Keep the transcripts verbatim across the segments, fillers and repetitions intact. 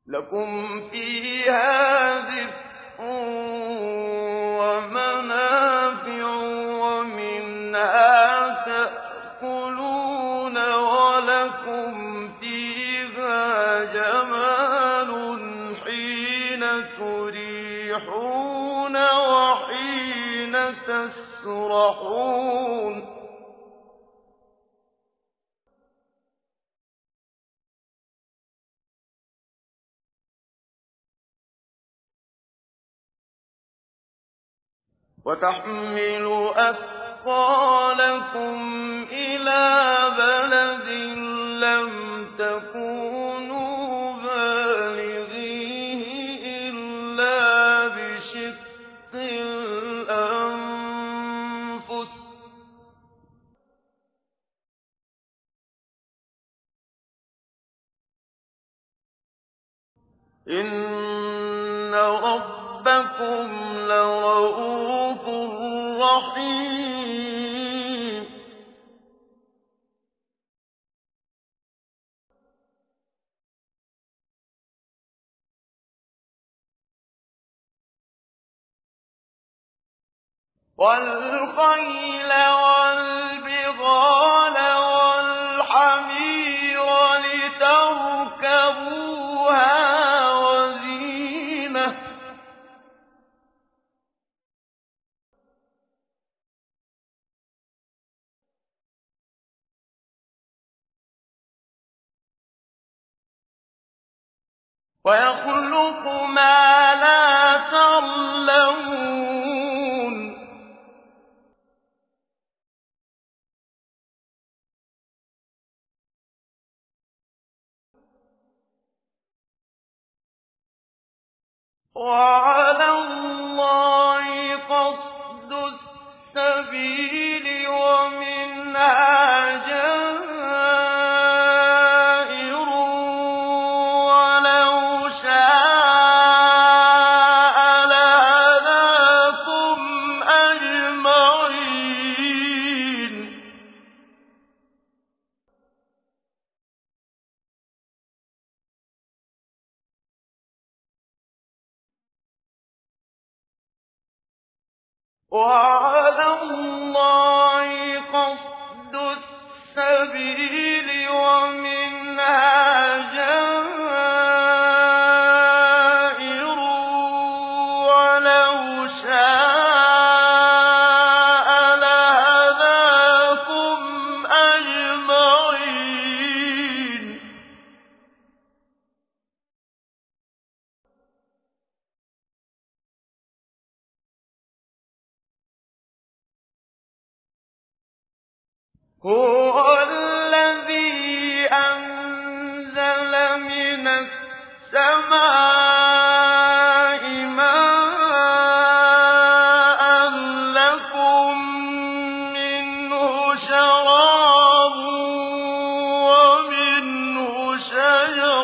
لكم فيها دفء ومنافع ومنها تأكلون ولكم فيها جمال حين تريحون وحين تسرحون وتحمل أثقالكم إلى بلد لم تكونوا بالغيه إلا بشق الأنفس إن ربكم لرؤوف رحيم والخيل والبغال والحمير لتركبوها وزينة ويخلق ما لا تعلمون وعلى الله قصد السبيل ومنها جائر ولو شاء لهداكم أجمعين وعلى الله قصد السبيل ومنها جائر ولو شاء لهداكم أجمعين هو الذي أنزل من السماء ماء لكم منه شراب ومنه شجر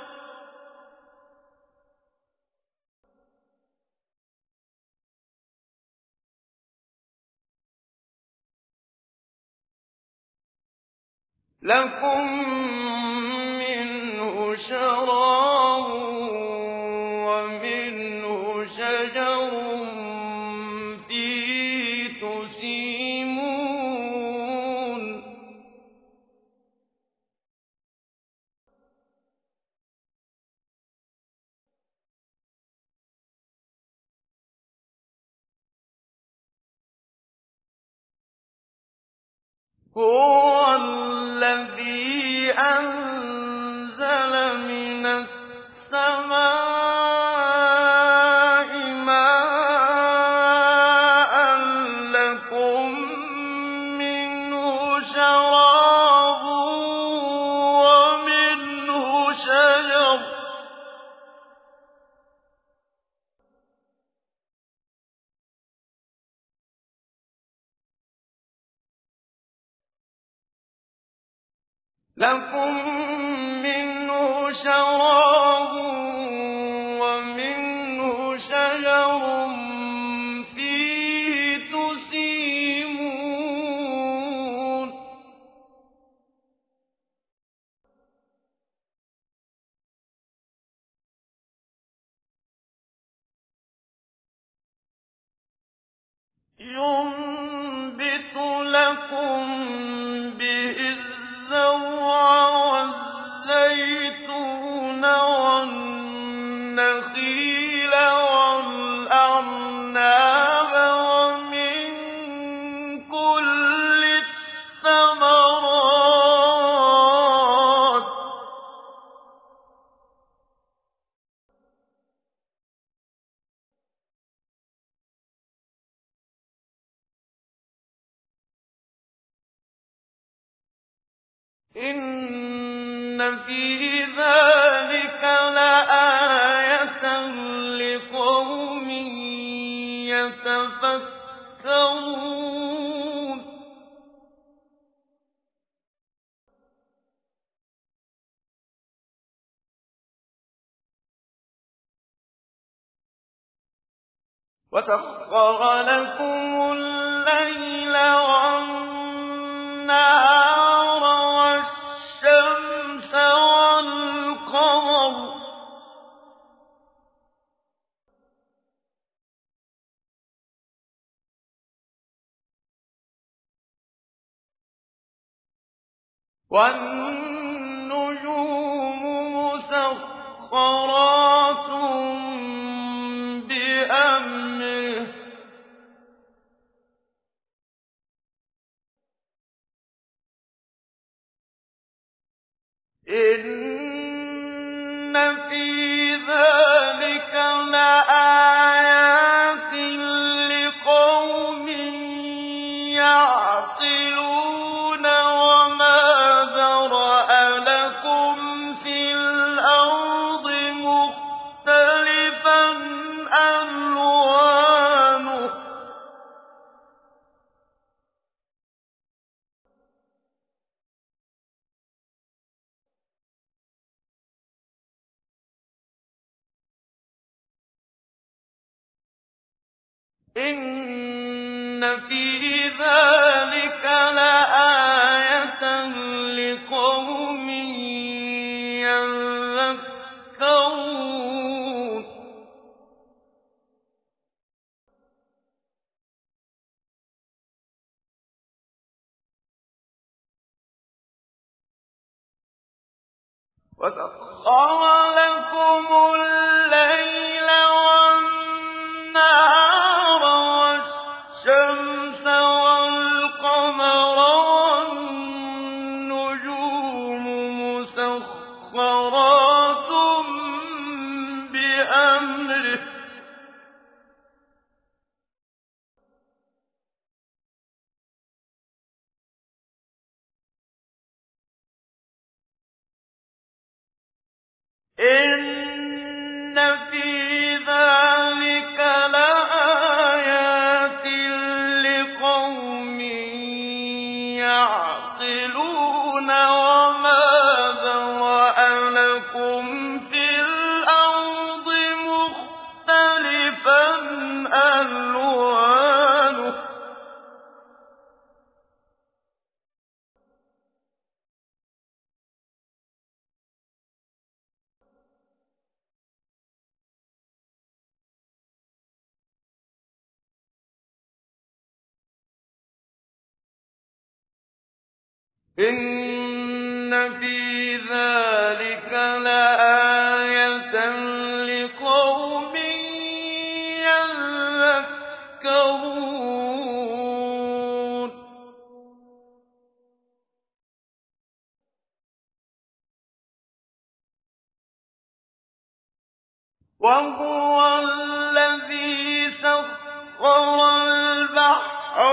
لكم منه شراب ومنه شجر فيه تسيمون هو الذي أنزل من السماء ماء لكم منه شراب ومنه شجر لكم منه شراب ومنه شجر فيه تسيمون ينبت لكم به الزرع والزيتون والنخيل والأعناب ومن كل الثمرات إن في ذلك لآية لقوم يتفكرون وسخر لكم الليل والنهار والشمس والقمر والنجوم مسخرات بأمره إن في ذلك لآيات لقوم يعقلون وما ذرأ لكم في الأرض مختلفا ألوانه إن في ذلك لآية لقوم يذكرون وسخر لكم الليل والنهار والشمس والقمر والنجوم مسخرات بأمره إن في ذلك لآيات لقوم يعقلون وما ذرأ لكم في الأرض مختلفا ألوانه إن في ذلك لآية لقوم يذكرون وهو الذي سخر البحر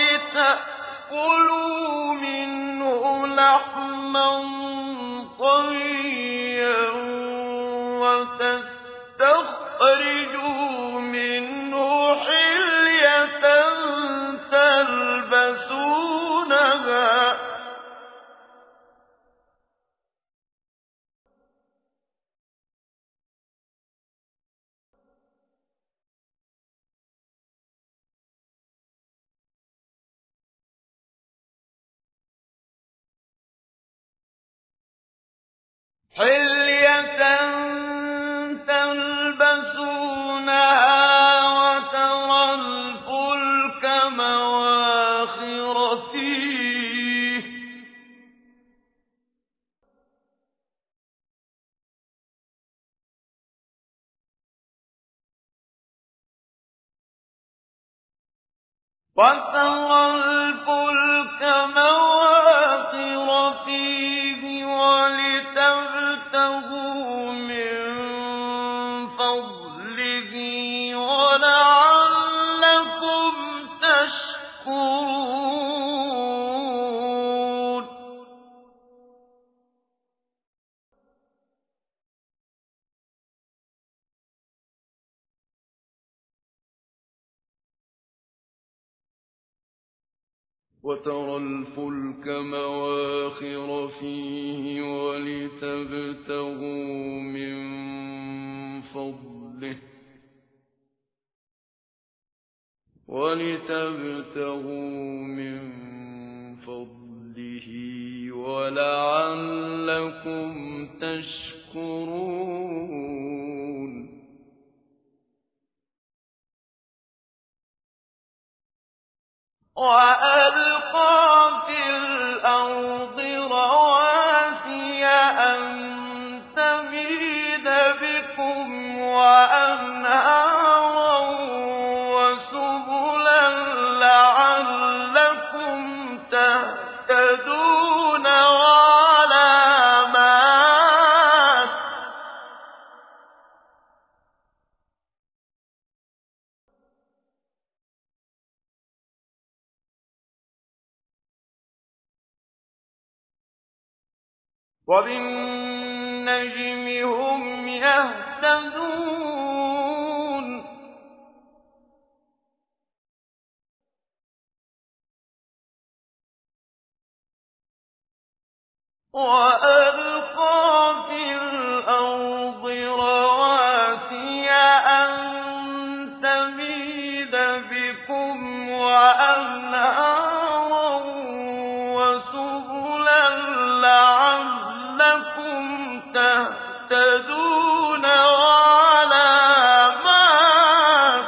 لتأكلوا منه لحما طريا وتستخرجوا منه حلية تلبسونها حلية تلبسونها وترى الفلك وترى الفلك مواخر فيه ولتبتغوا من فضله ولعلكم تشكرون وترى الفلك مواخر فيه ولتبتغوا من فضله ولتبتغوا من فضله ولعلكم تشكرون وألقى في الأرض رواسي أن تميد بكم وأنهارا وسبلا لعلكم تهتدون وعلامات وبالنجم هم يهتدون وألقى في الأرض رواسي أن تميد بكم وأنهارا وسبلا لعلكم تهتدون وعلامات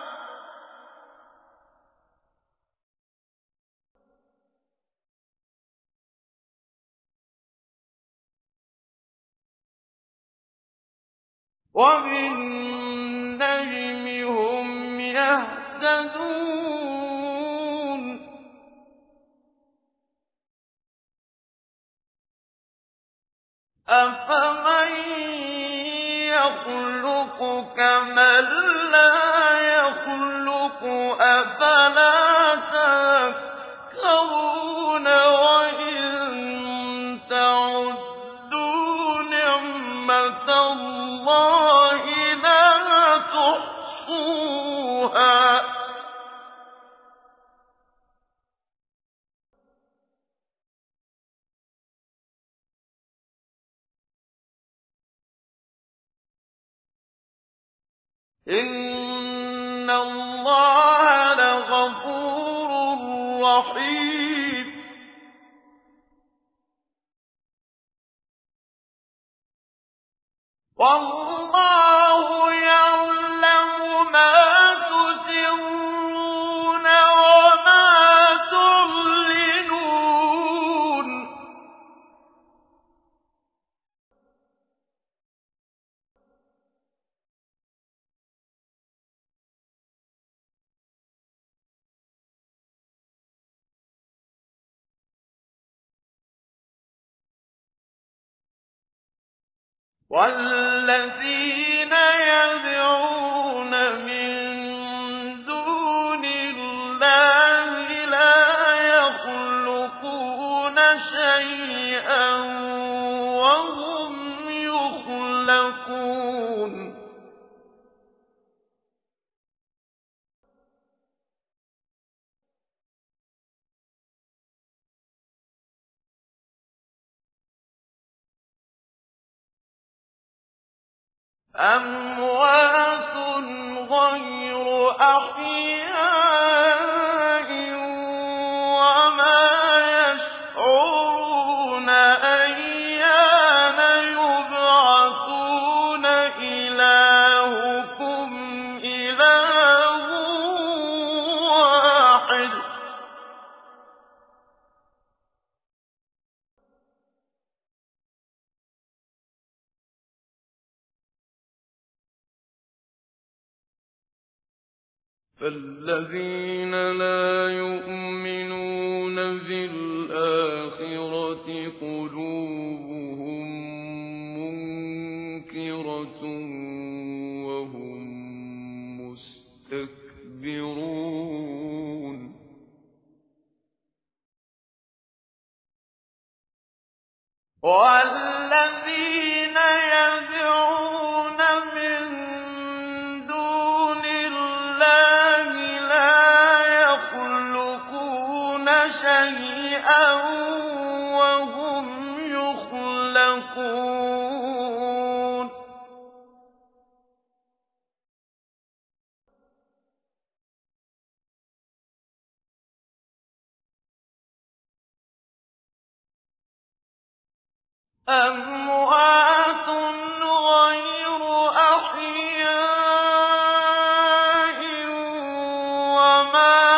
وبالنجم هم يهتدون أفمن يخلق كمن لا يخلق أفلا تذكرون وإن تعدوا نعمة الله لا تحصوها إن الله لغفور رحيم والله يعلم ما تسرون وما تعلنون والذين يدعون من دون الله لا يخلقون شيئا وهم يخلقون أموات غير أحياء وما يشعرون أيان يبعثون إلهكم إله واحد فالذين لا يؤمنون بالآخرة قلوبهم منكرة وهم مستكبرون والذين يدعون من دون الله لا يخلقون شيئا وهم يخلقون أموات غير أحياء وما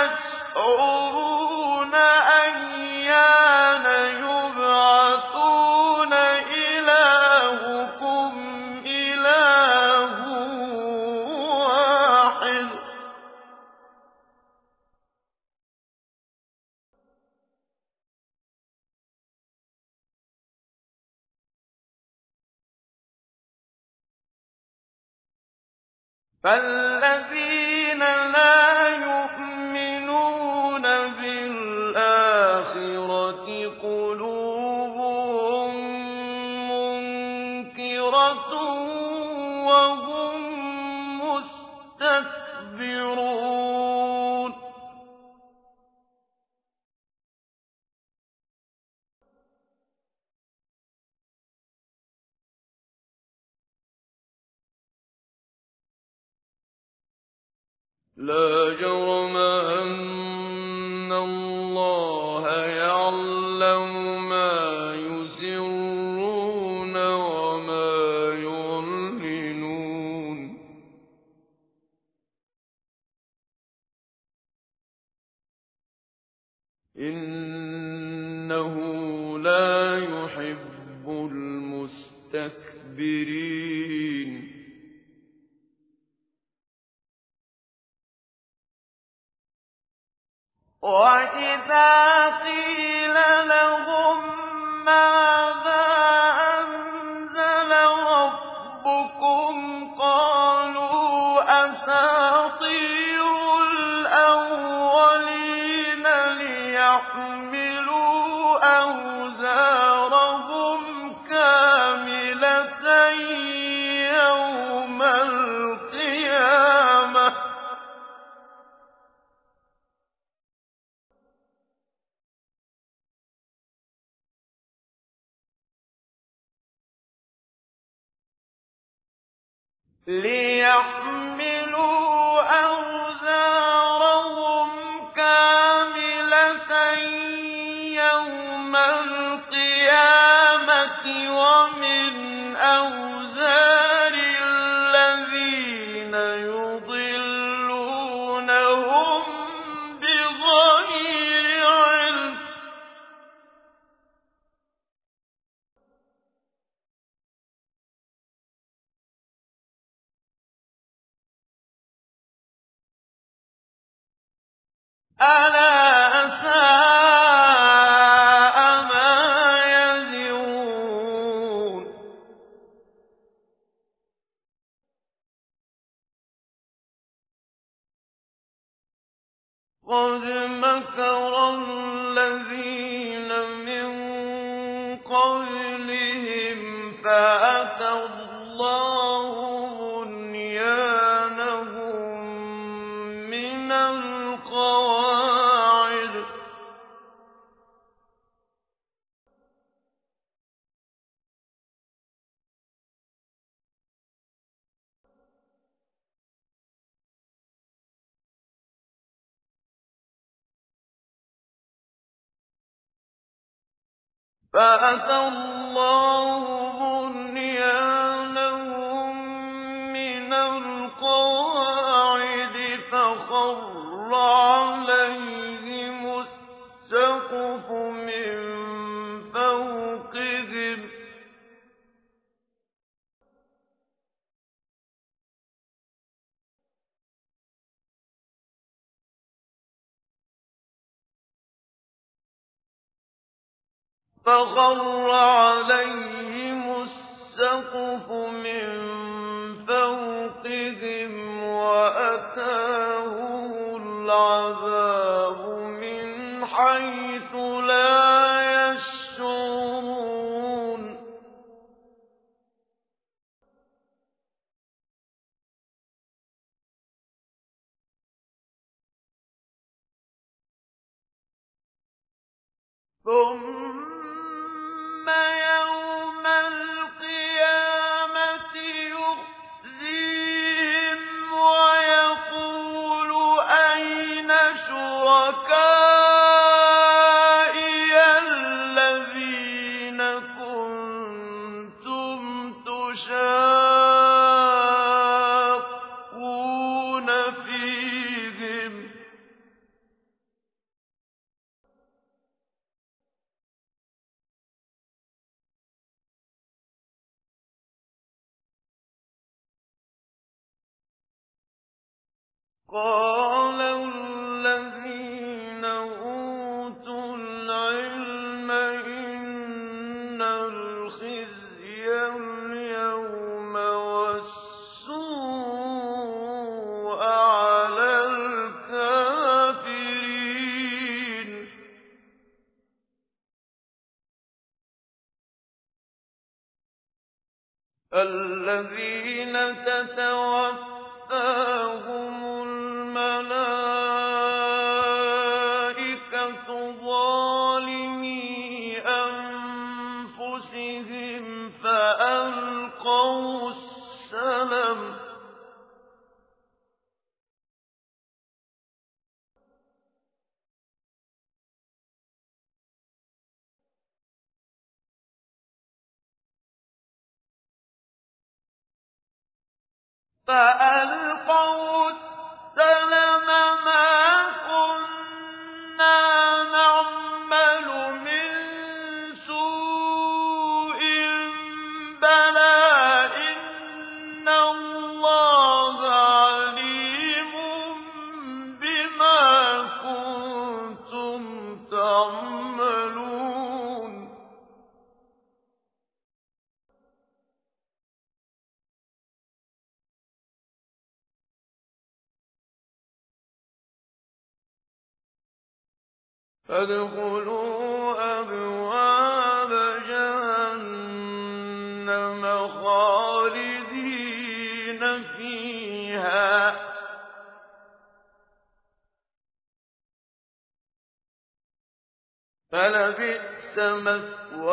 يشعرون أيان يبعثون إلهكم إله واحد فالذين لا يؤمنون بالآخرة قلوبهم منكرة وهم مستكبرون لا جرم أن الله يعلم ما يسرون وما يعلنون إنه لا يحب المستكبرين وَإِذَا قِيلَ لَهُم مَّاذَا أَنزَلَ رَبُّكُمْ قَالُوا أَسَاطِيرُ الْأَوَّلِينَ لِيَحْمِلُوا أَوْزَارَهُمْ كَامِلَةً يَوْمَ الْقِيَامَةِ لِيَحْمِلُوا أَوْزَارَهُمْ كَامِلَةً يَوْمَ الْقِيَامَةِ وَمِنْ أَوْزَارِ الَّذِينَ يُضِلُّونَهُم بِغَيْرِ عِلْمٍ ۗ أَلَا سَاءَ مَا يَزِرُونَ قَدْ مَكَرَ الَّذِينَ مِن قَبْلِهِمْ فَأَتَى اللَّهُ بُنْيَانَهُم مِّنَ الْقَوَاعِدِ فَأَتَى اللَّهُ بُنْيَانَهُم مِّنَ الْقَوَاعِدِ فَخَرَّ عَلَيْهِمُ السَّقْفُ مِن فَوْقِهِمْ ۚ فخر عليهم السقف من فوقهم وأتاهم العذاب من حيث لا يشعرون ثم يوم القيامة يخزيهم ويقول أين شركائي الذين كنتم تشاقون فيهم قال الذين أوتوا العلم إن الخزي اليوم والسوء على الكافرين الذين تتوفاهم الملائكة ظالمي أنفسهم فألقوا السلم فألقوا السلم ما كنا نعمل من سوء بلى إن الله عليم بما كنتم تعملون فادخلوا أبواب جهنم خالدين فيها فلبئس مثوى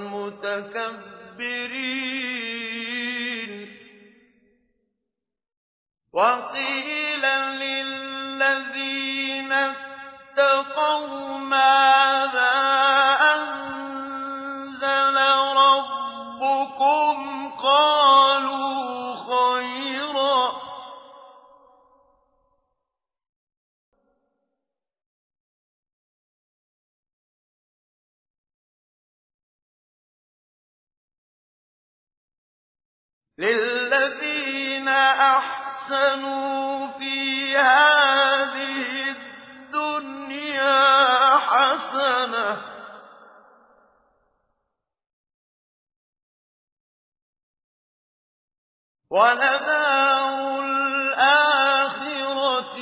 المتكبرين وقيل للذين اتقوا ماذا أنزل ربكم قالوا خيرا للذين أحسنوا في هذه الدنيا حسنة ولدار الآخرة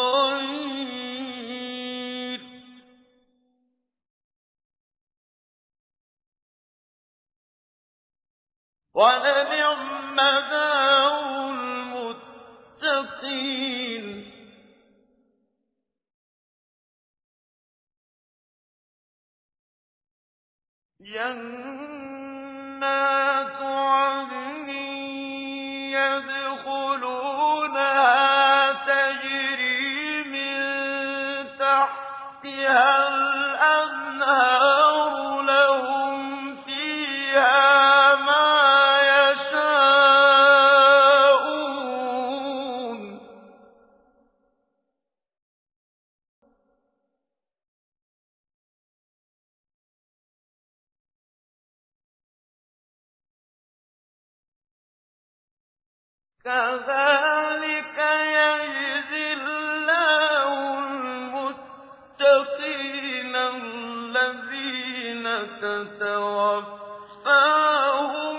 خير ولنعم دار المتقين جنات عدن يدخلونها تجري من تحتها الأنهار لهم فيها ما يشاءون كذلك يجزي الله المتقين الذين تَتَوَفَّاهُمُ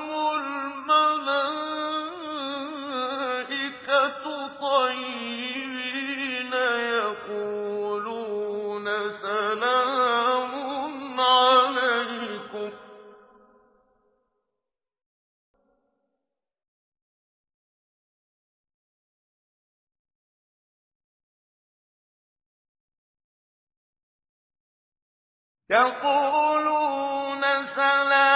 الْمَلَائِكَةُ طَيِّبِينَ يَقُولُونَ سَلَامٌ عَلَيْكُمْ يَقُولُونَ سَلَامٌ